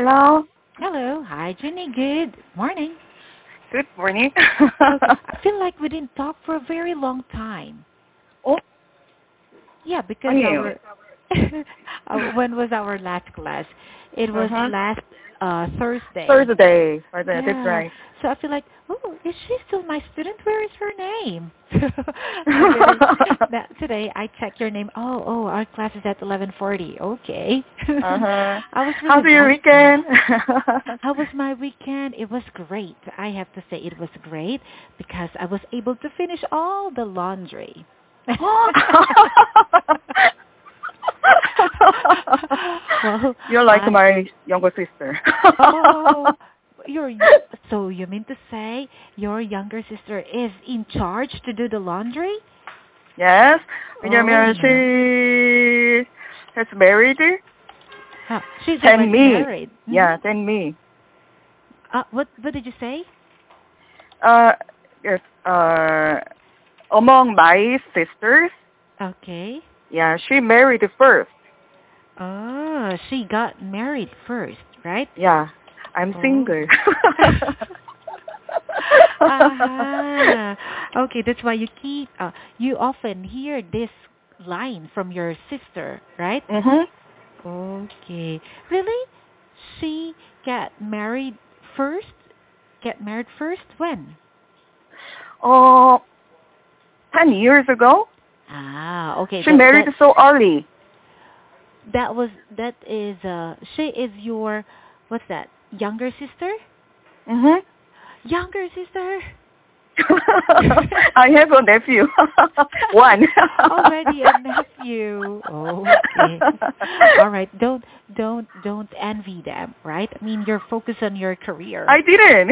Hello. Hello. Hi, Jenny. Good morning. Good morning. Okay. I feel like we didn't talk for a very long time. Oh, Yeah, are because you? our when was our last class? It was Uh-huh. last Thursday. Thursday. That's Yeah. right. So I feel like, oh, is she still my student? Where is her name? And today, today I checked your name. Oh, our class is at 11:40. Okay. Uh-huh. I was really How's your rushing. weekend? How was my weekend? It was great. I have to say it was great because I was able to finish all the laundry. Well, You're like I my younger sister. oh, your so you mean to say your younger sister is in charge to do the laundry? Yes. Oh 왜냐면 no. she has married Huh, she's than already me. married. Yeah, than me. What did you say? Uh, yes. Among my sisters, Okay. yeah, she married first. Oh, she got married first, right? Yeah, I'm Oh. single. uh Okay, that's why you often hear this line from your sister, right? Mhm. Okay. Really? She got married first? Get married first? When? Oh, 10 years ago, Okay. she married so early. That is she is your what's that? Younger sister? Mhm. Younger sister? I have a nephew. One. Already a nephew. Okay. All right. Don't envy them, right? I mean, you're focused on your career. I didn't.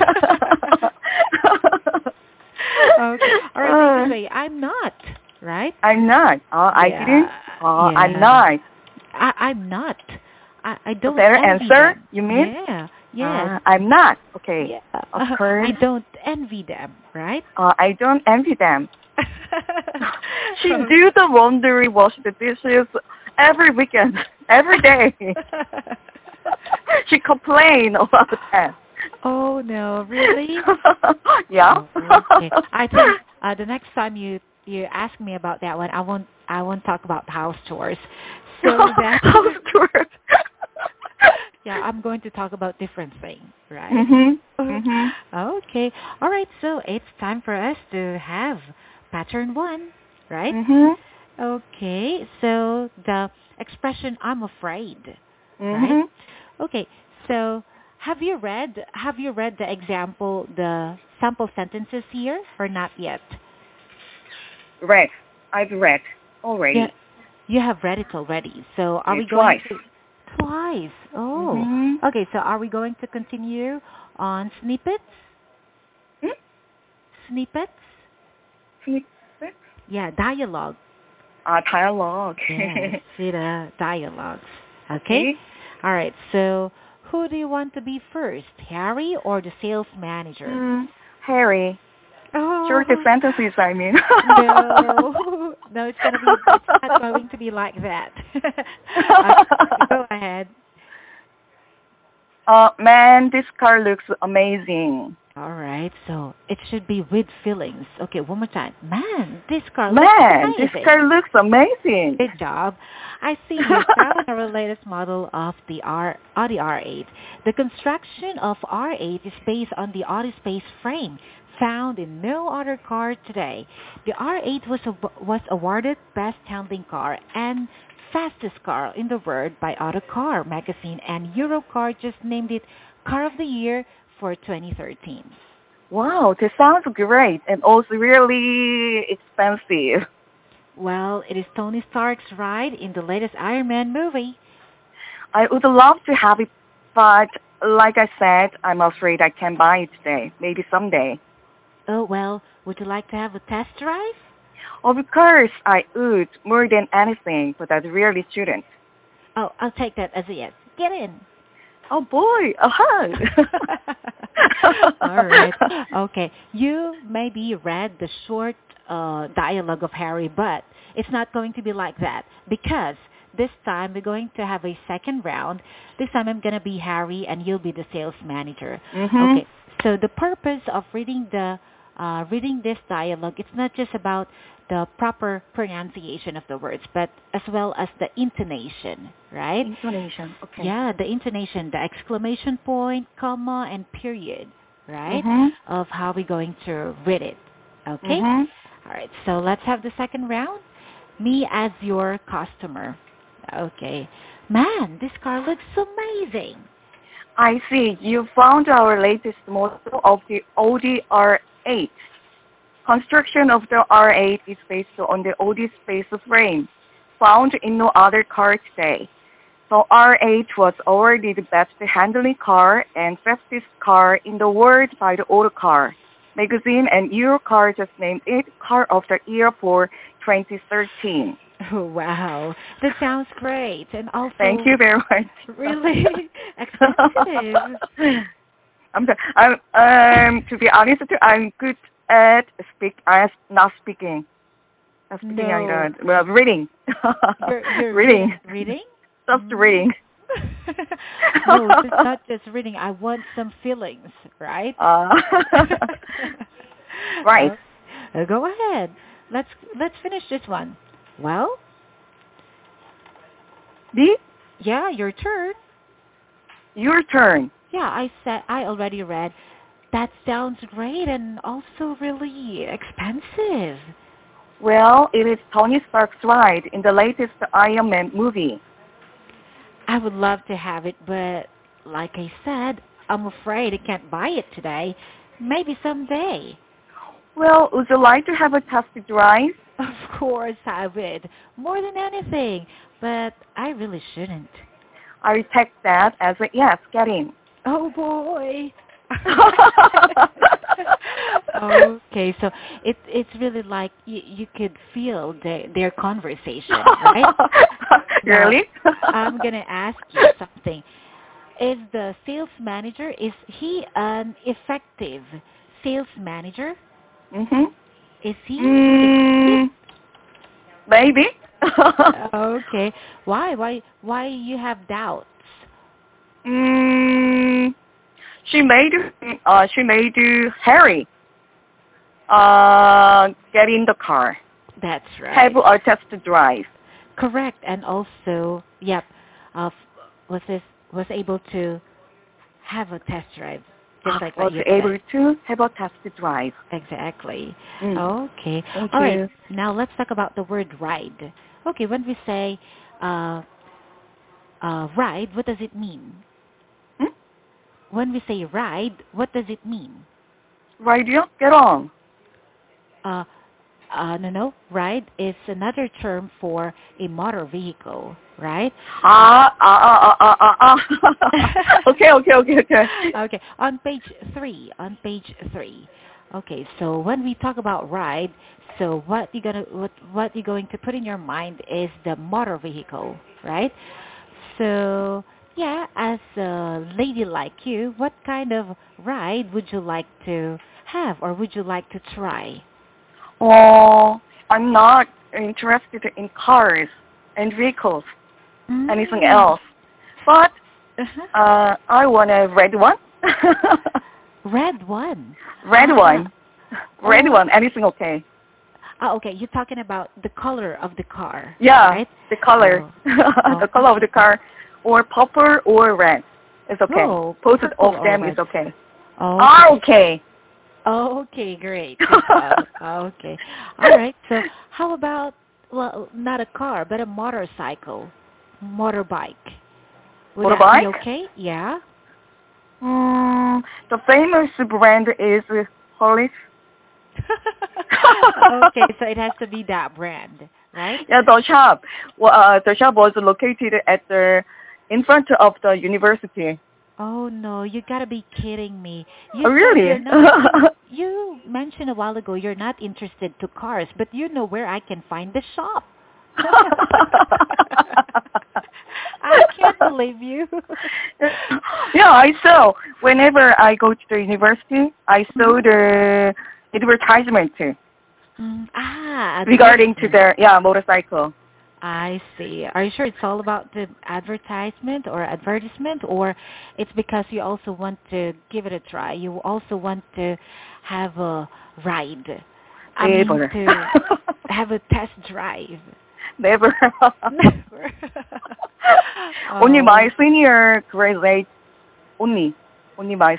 Okay. All right. Mean to say I'm not, right? I'm not. I didn't. Yeah. I'm Yeah. not. I'm not. I A don't better envy answer, them. you mean? Yeah. Yes. I'm not. Okay. Yeah. Of course. I don't envy them, right? I don't envy them. She Okay. do the laundry, wash the dishes every weekend, every day. She complain about that. Oh no, really? Yeah. Oh, okay. I think the next time you ask me about that one, I won't talk about house chores. So that House chores. yeah, I'm going to talk about different things, right? Mhm. Mhm. Okay. All right. So it's time for us to have pattern one, right? Mhm. Okay. So the expression "I'm afraid," right? Mhm. Okay. So have you read the sample sentences here or not yet? Read. I've read Yeah, already. you have read it already. So are Yeah, we going twice. to twice? Oh, Mhm. okay. So are we going to continue on snippets? Hmm? Snippets? Snippet? Yeah, dialogue. Dialogue. Yes, see the dialogues. Okay. Okay. All right. So who do you want to be first, Harry or the sales manager? Harry. Short Oh sentences, I mean. no, no, it's not going to be like that. Go ahead. Man, this car looks amazing. All right, so it should be with feelings. Okay, one more time. Man, this car looks Man, this amazing. car looks amazing. Good job. I see you found our latest model of the Audi R8. The construction of R8 is based on the Audi Space frame found in no other car today. The R8 was awarded Best Handling Car and Fastest Car in the World by Autocar magazine, and Eurocar just named it Car of the Year for 2013. Wow, this sounds great and also really expensive. Well, it is Tony Stark's ride in the latest Iron Man movie. I would love to have it, but like I said, I'm afraid I can't buy it today. Maybe someday. Oh, well, would you like to have a test drive? Of course, I would more than anything, but I really shouldn't. Oh, I'll take that as a yes. Get in. Oh boy, a hug. All right. Okay. You maybe read the short dialogue of Harry, but it's not going to be like that because this time we're going to have a second round. This time I'm going to be Harry and you'll be the sales manager. Mhm. Okay. So the purpose of reading this dialogue, it's not just about the proper pronunciation of the words, but as well as the intonation, right? Intonation. Okay. Yeah, the intonation, the exclamation point, comma, and period, right? Mhm. Of how we're going to read it. Okay? Mhm. All right, so let's have the second round. Me as your customer. Okay. Man, this car looks amazing. I see. You found our latest model of the Audi R8. Construction of the R8 is based on the Audi space frame, found in no other car today. So R8 was awarded the best handling car and fastest car in the world by the Autocar magazine, and Eurocar just named it Car of the Year for 2013. Oh, wow. That sounds great. And Thank also you very much. really expensive. I'm sorry. To be honest, I'm good at not speaking. Not speaking. No. Well, reading. You're Reading. reading? Just reading. No, it's not just reading. I want some feelings, right? Uh, right. Go ahead. Let's finish this one. Well, The yeah, your turn. your turn. Yeah, I already read. That sounds great and also really expensive. Well, it is Tony Stark's ride in the latest Iron Man movie. I would love to have it, but like I said, I'm afraid I can't buy it today. Maybe someday. Well, would you like to have a test drive? Of course I would, more than anything, but I really shouldn't. I take that as a yes. Get in. Oh boy. Okay, so it's really like you could feel their conversation, right? Now, Really? I'm gonna ask you something. Is the sales manager, is he an effective sales manager? Mhm. Is he effective? Mm, maybe. Okay. Why you have doubts? mm, she made Harry get in the car, That's have right. a test drive. Correct. And also, yep, uh, was this was able to have a test drive, just like what Was you said. able to have a test drive. Exactly. Mm. Okay. Thank All right. you. Now let's talk about the word ride. Okay. When we say uh, ride, what does it mean? Hmm? When we say ride, what does it mean? Right, you get on. Uh, no. Ride is another term for a motor vehicle, right? Okay, okay, okay, okay. Okay, on page three. Okay, so when we talk about ride, so what you're going to put in your mind is the motor vehicle, right? So yeah, as a lady like you, what kind of ride would you like to have or would you like to try? Well, I'm not interested in cars and vehicles, anything Mm. else. But Uh-huh. I want a red one. Red one. Red Ah. one. Red Oh. one. Anything okay? Okay. You're talking about the color of the car, Yeah, right? the color. Oh. The Oh. color of the car. Or purple or red. It's okay. Oh, Both purple of or them is red. okay. Oh, Are okay. okay. Oh, okay, great. Good job. Okay. All right. So how about, well, not a car, but a motorcycle, motorbike? Would that be Motorbike? okay? Yeah. The famous brand is Hollis. Okay, so it has to be that brand, right? Yeah, the shop. Well, the shop was located at in front of the university. Oh no, you gotta be kidding me. Oh, You said you're really? not you mentioned a while ago you're not interested to cars, but you know where I can find the shop. I can't believe you. Yeah, I saw. Whenever I go to the university, I Mhm. saw the advertisement Mm, regarding to advertisement. their motorcycle. I see. Are you sure it's all about the advertisement, or it's because you also want to give it a try? You also want to have a ride. I mean, Never. to have a test drive. Never. Never. Only my Oh, senior graduate. Only. Only my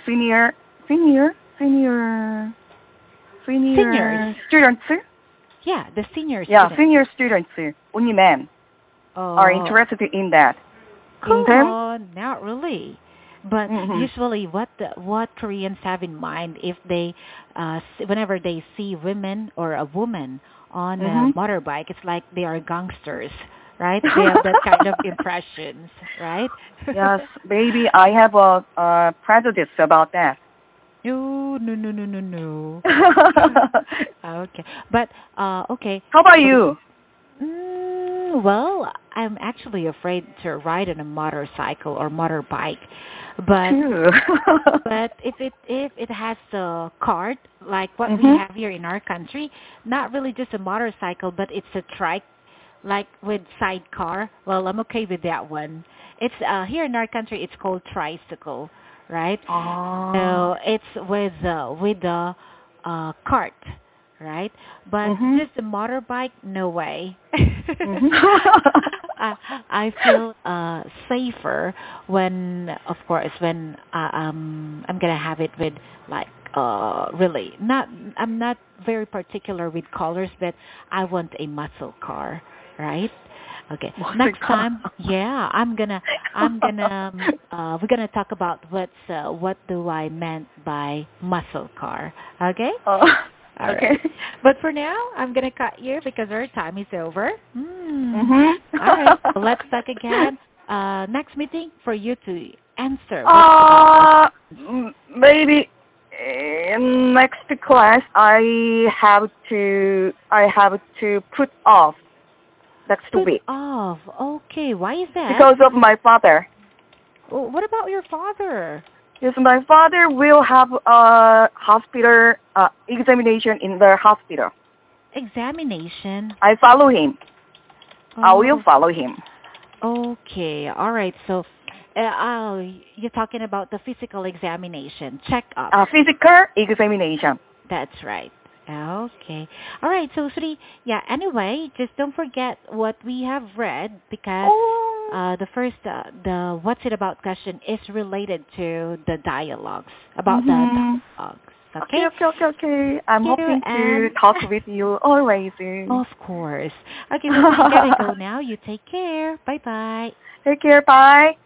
senior seniors. students. Yeah, the senior Yeah, students. senior students. Only men are Oh, interested in that. In them? oh, not really. But Hmm. usually, what Koreans have in mind if they, whenever they see women or a woman on a Hmm. motorbike, it's like they are gangsters, right? They have that kind of impressions, right? Yes, maybe I have a prejudice about that. No, no, no, no, no, no. Okay, but okay. How about So, you? well, I'm actually afraid to ride on a motorcycle or motorbike, but Too. if it has a cart like what we Mhm. have here in our country, not really just a motorcycle, but it's a trike like with sidecar. Well, I'm okay with that one. It's here in our country it's called tricycle, right? Ah. So it's with the cart, right? But Mhm. just a motorbike, no way. Mhm. I, I feel safer when, of course, when I'm gonna have it with like really not. I'm not very particular with colors, but I want a muscle car, right? Okay. Next Musical. time, yeah, we're gonna talk about what do I meant by muscle car. Okay. Oh, All okay. right. But for now, I'm gonna cut you because our time is over. Hmm. Mhm. All right. So let's talk again. Next meeting for you to answer what's about questions. Maybe in next class I have to put off next Put week off. Okay. Why is that? because of my father. What about your father? Yes, my father will have a hospital examination in the hospital. Examination. I follow him. I will Oh, follow him. okay. All right. So, you're talking about the physical examination, checkup. Physical examination. That's right. Okay. All right. So, Sri, yeah, anyway, just don't forget what we have read because Oh. the what's it about question is related to the dialogues, about the Mhm. dialogues. Okay, Okay? okay, okay, okay. I'm Thank you. hoping to And talk with you always. of course. Okay, so Sri, gotta go now. You take care. Bye-bye. Take care. Bye.